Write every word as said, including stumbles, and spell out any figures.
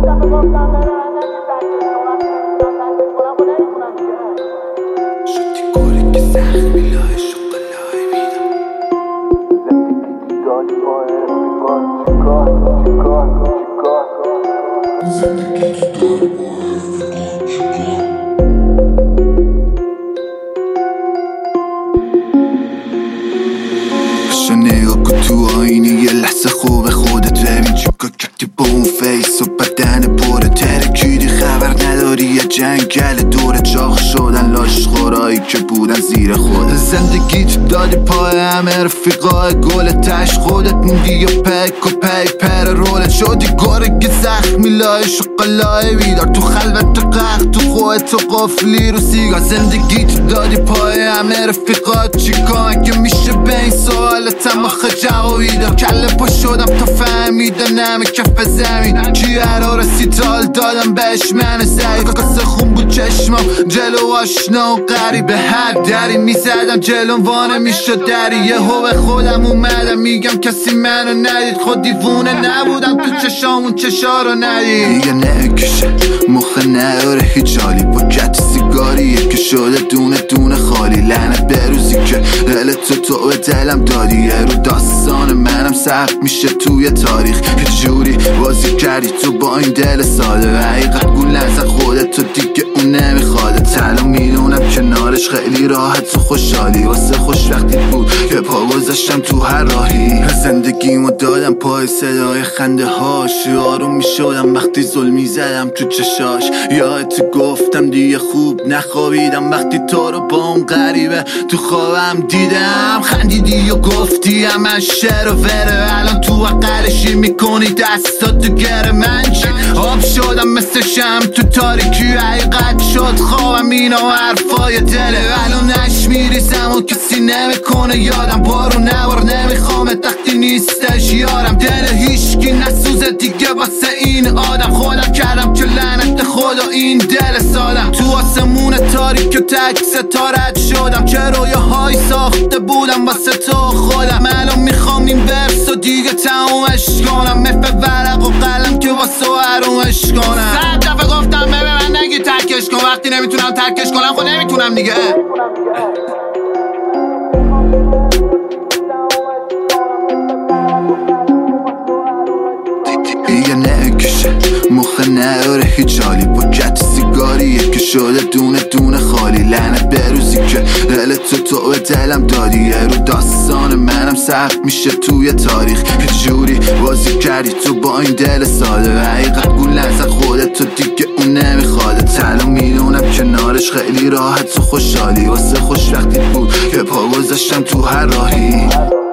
نگاه کن تو آینه یه لحظه خوب خودت ببین چیکار کردی با اون فیس و بدن پره ترکیدی خبر نداری یه جنگل دور چاق شدن لاش خورایی که بودن زیر خود زندگیت دادی پای همه رفیقای گل تش خودت موندی یا پک و پیپر رولت شدی گرگ زخمی لای شقلای بیدار تو خلوت قهر تو خودت و قفلی رو سیگار زندگیت دادی پای همه رفیقات چیکار که میشه به این سوالت هم آخه جوابی دار کله پا شدم تا فهمیدم نمه کف زمین کی قرار سیتال دادم بهش من ضعیف کاسه خون بود چشمم جلو آشنا و غریبه هر دری میزدم جلوم وانه میشد دری یه هو به خودم اومدم میگم کسی منو ندید خود دیوونه نبودم تو چشامون چشا رو ندید دیگه نکشه مخه نداره هیچ حالی با کت سیگاریه که شده دونه دونه خالی لعنت به روزی که دل تو تو به دلم دادی یه رو داستان منم سخت میشه توی تاریخ که جوری بازی کردی تو با این دل ساده حقیقت گول نزد خودت تو دیگه اون نمیخواده تلا میدونم کنارش خیلی راحت و خوشحالی واسه خوش وقتی بود که پا گذاشتم تو هر راهی زندگیمو دادم پای صدای خنده هاش آروم میشدم وقتی ظلم میزدم تو چشاش یادت گفتم دیگه خوب نخوابیدم وقتی تو رو با اون غریبه تو خوابم دیدم خندیدی و گفتی همه شعر و وره الان تو اقلشی میکنی دستات تو گره من چی آب شدم مثل شم تو تاریکی حقیقت شد خوابم اینا و حرفای دله الان نش میریزم و کسی نمیکنه یادم بارو نبار نمیخوام وقتی نیستش یارم دل هیشکی نسوزه دیگه واسه این آدم خودم کردم که لعنت خدا این دل سادم تو آسمون تاریک و تک ستارت شدم که رویاهای ساخته بودم واسه تو خودم الان میخوام این ورس و دیگه تمومش کنم مثل ورق و قلم که واسه حرومش کنم صد دفعه گفتم به من نگی ترکش کن وقتی نمیتونم ترکش کنم خود نمیتونم دیگه دیگه نکشه مخه نداره هیچ حالی با کت سیگاریه که شده دونه دونه خالی لعنت به روزی که دل تو تو به دلم دادی یه رو داستان منم سخت میشه توی تاریخ که جوری بازی کردی تو با این دل ساده حقیقت گول نزد خودت تو دیگه اون نمیخواده تلا میدونم کنارش خیلی راحت و خوشحالی واسه خوش وقتی بود که پا گذاشتم تو هر راهی